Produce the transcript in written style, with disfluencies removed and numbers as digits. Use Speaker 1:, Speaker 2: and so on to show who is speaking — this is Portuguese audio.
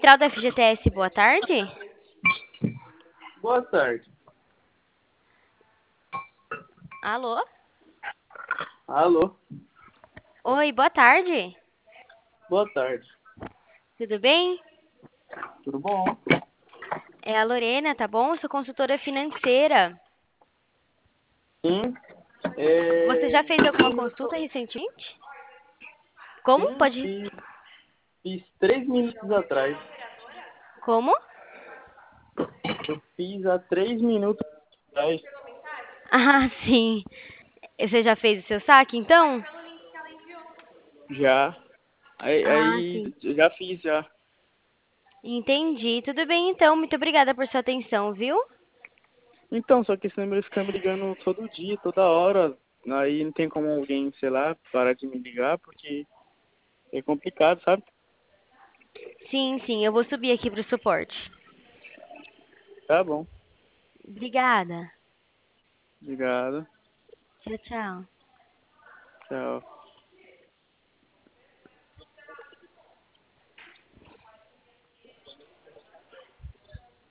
Speaker 1: Central da FGTS, boa tarde.
Speaker 2: Boa tarde.
Speaker 1: Alô?
Speaker 2: Alô?
Speaker 1: Oi, boa tarde.
Speaker 2: Boa tarde.
Speaker 1: Tudo bem?
Speaker 2: Tudo bom?
Speaker 1: É a Lorena, tá bom? Eu sou consultora financeira.
Speaker 2: Sim.
Speaker 1: Você já fez alguma
Speaker 2: Sim,
Speaker 1: consulta recentemente? Como?
Speaker 2: sim,
Speaker 1: Pode.
Speaker 2: fiz 3 minutos atrás.
Speaker 1: Como?
Speaker 2: Eu fiz há 3 minutos atrás.
Speaker 1: Ah, sim. Você já fez o seu saque, então?
Speaker 2: Já.
Speaker 1: Ah, sim.
Speaker 2: Já fiz já.
Speaker 1: Entendi. Tudo bem, então. Muito obrigada por sua atenção, viu?
Speaker 2: Então, só que esse número fica me ligando todo dia, toda hora. Aí não tem como alguém, sei lá, parar de me ligar, porque é complicado, sabe?
Speaker 1: Sim, sim. Eu vou subir aqui pro suporte.
Speaker 2: Tá bom.
Speaker 1: Obrigada.
Speaker 2: Obrigado.
Speaker 1: Tchau, tchau.
Speaker 2: Tchau.